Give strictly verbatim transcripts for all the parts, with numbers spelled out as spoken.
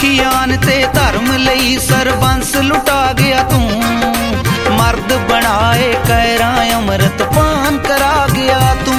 अणखियान ते धर्म लई सरबंस लुटा गया तू, मर्द बनाए कैरा अमृत पान करा गया तू।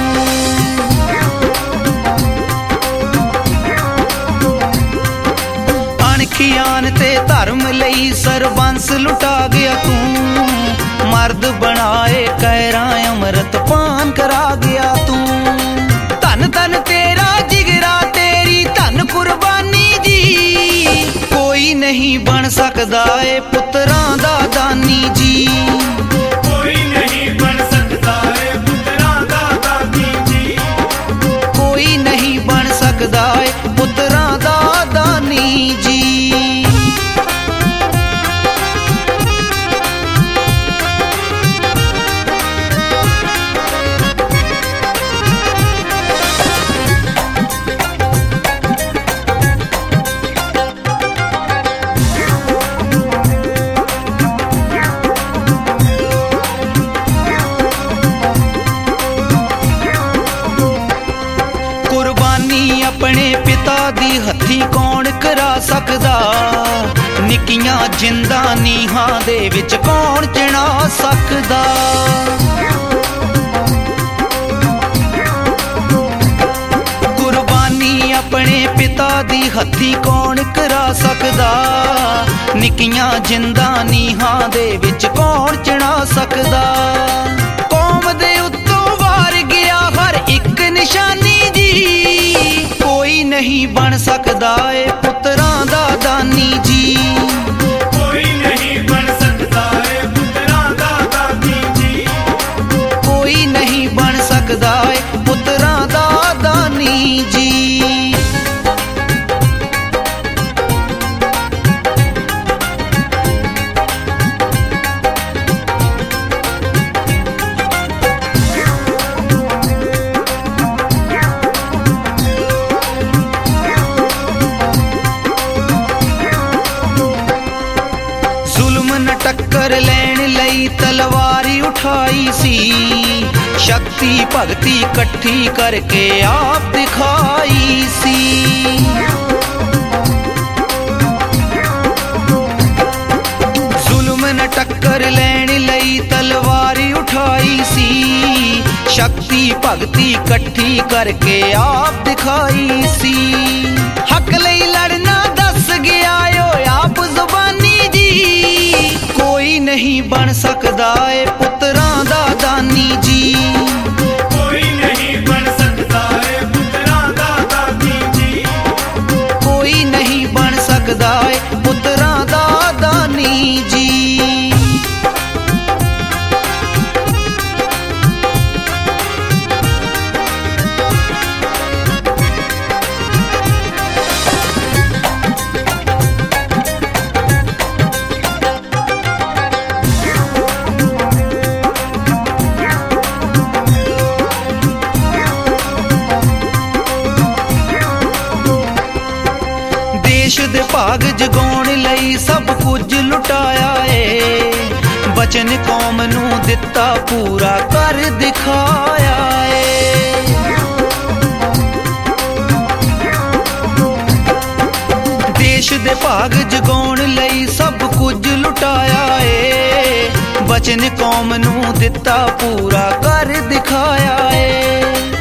अणखियान ते धर्म लई सरबंस लुटा गया तू, मर्द बनाए कैरा अमृत पान करा गया तू। धन धन तेरा जिगरा तेरी धन कुर्बानी जी, कोई नहीं बन सकदा ए पुत्रां दा दानी जी। कोई नहीं बन सकदा ए पुत्रां दा दानी जी। कोई नहीं बन सकदा ए पुत्रां दा दानी जी। अपने पिता दी हथी कौन करा सकदा, निक्कियां जिंदा नीहां दे विच कौन चिना सकदा। कुर्बानी अपने पिता दी हथी कौन करा सकदा, निक्कियां जिंदा नीहां दे विच कौन चिना सकदा। कौम दे उत्तों वार गया हर एक निशानी जी, कोई नहीं बन सकदा ए पुत्रां दा दानी जी। कोई नहीं बन सकदा ए पुत्रां दा दानी जी। कोई नहीं बन सकदा ए पुत्रां दा दानी जी। टक्कर लैण लई तलवारी उठाई सी, शक्ति भगती कट्ठी करके आप दिखाई सी। जुल्म न टक्कर लैण लई तलवारी उठाई सी, शक्ति भगती कट्ठी करके आप दिखाई सी। हक लई लड़ना दस गया ओ आप जुबानी जी, कोई नहीं बन सकदा ए पुत्रां दा दानी जी। कोई नहीं बन सकदा ए पुत्रां दा दानी जी। कोई नहीं बन सकदा ए पुत्रां दा दानी जी। देश दे भाग जगाउण लई सब कुछ लुटाया ए, बचन कौम नू दिता पूरा कर दिखाया ए। देश दे भाग जगाउण लई सब कुछ लुटाया ए, बचन कौम नू दिता पूरा कर दिखाया ए।